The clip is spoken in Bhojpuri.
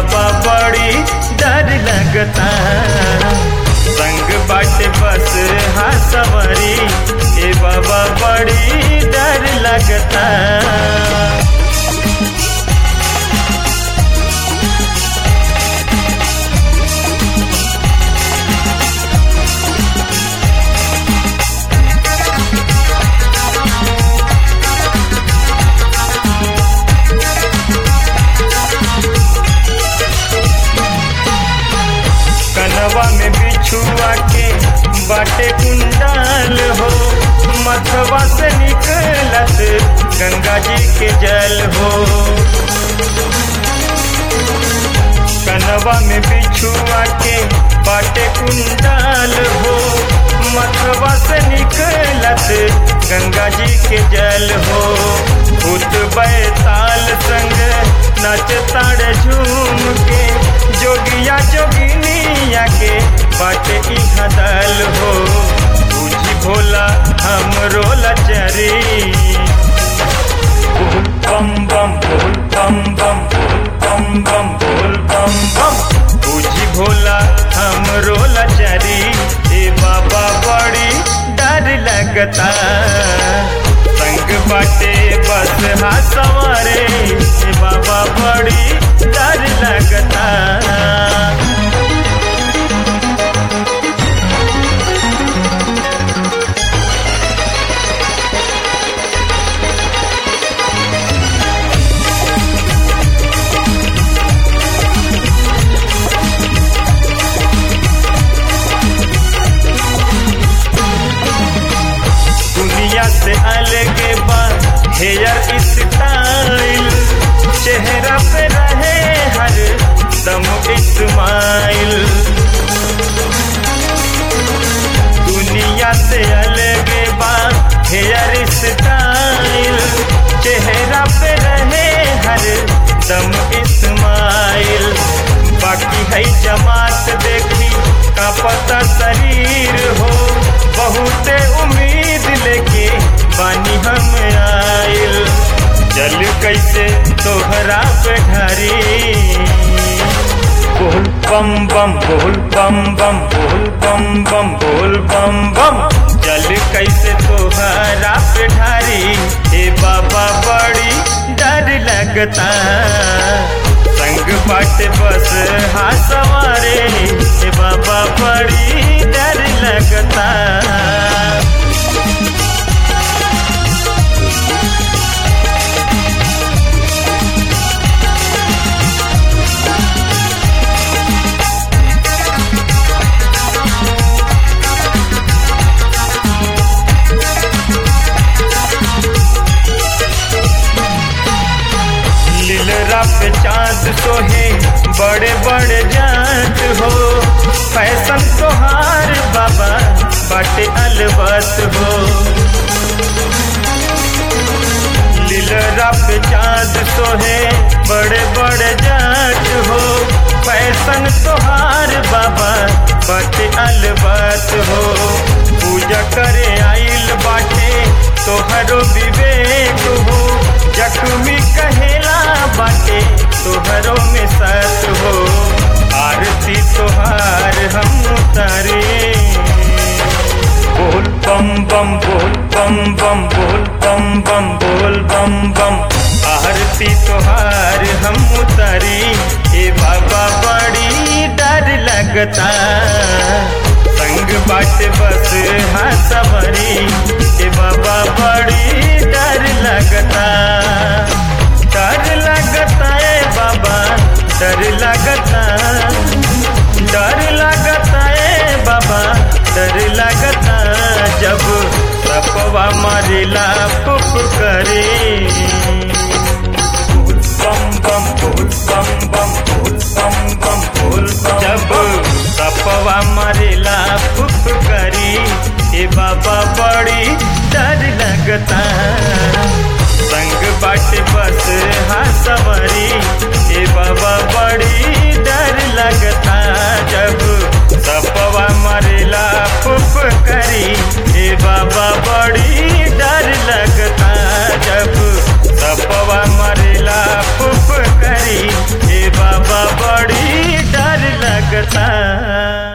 बाबा बड़ी डर लगता। संग बाटे बस हाँ सवारी, ए बाबा बड़ी डर लगता। कनवा में बिछुआ के बाटे कुंडाल हो, मथवा से निकलत गंगा जी के जल हो। कनवा में बिछुआ के बाटे कुंडाल हो, मथवा से निकलत गंगा जी के जल हो। भूत बैताल संग नाच ताड़ झूम के, जोगिया जोगिनिया के बाटे इहाँ दल हो। बूझी भोला हमरो लचरी, बोल बम बम बोल बम बम बोल बम बम बोल बम बम। बूझी भोला हमरो लचरी, ए बाबा बड़ी डर लगता। संग बाटे बस हाँ सवारे, ए बाबा बड़ी डर लगता। दुनिया से अलग बा हेयर स्टाइल, चेहरा पे रहे हर दम इस्माइल। दुनिया से अलग बा हेयर स्टाइल, चेहरा पे रहे हर दम इस्माइल। बाकी है जमात देखी का पता शरीर हो, बहुत उम्मीद लेके बानी हम आइल। जल कैसे तोहरा पे ढारी, बोल बम बम बोल बम बम बोल बम बम बोल बम बम। जल कैसे तोहरा पे ढारी, ए बाबा बड़ी डर लगता। संग बाटे बस हाँ सवारे, ए बाबा बड़ी डर लगता। लीलरा पे चाँद सोहे बड़े बड़े जात हो, फैशन तोहार बाबा बाटे अलबत हो। लीलरा पे चाँद सोहे बड़े बड़े जात हो, फैशन तोहार बाबा बाटे अलबत हो। पूजा करे आइल बाटे तोहरो विवेक हो, जख्मी कहेला बाटे तोहरो में सत हो। आरती तोहार हम उतारे, बोल बम बम बोल बम बम बोल बम बम बोल बम बम। आरती तोहार हम उतारी, ए बाबा बड़ी डर लगता। संग बाटे बस हाँ सवारी, ए बाबा बड़ी डर लगता। डर लगता ए बाबा डर लगता, डर लगता ए बाबा डर लगता। जब सपवा मारेला पुप करे, बम बम बोल बम बम बोल बम बम बोल बम। जब सपवा मारेला पुप करी, ए बाबा बड़ी डर लगता। संग बाटे बस हाँ सवारी, ए बाबा बड़ी डर लगता। जब सपवा मारेला पुप करी, ए बाबा बड़ी डर लगता। जब सपवा मारेला पुप करी, ए बाबा बड़ी लागता।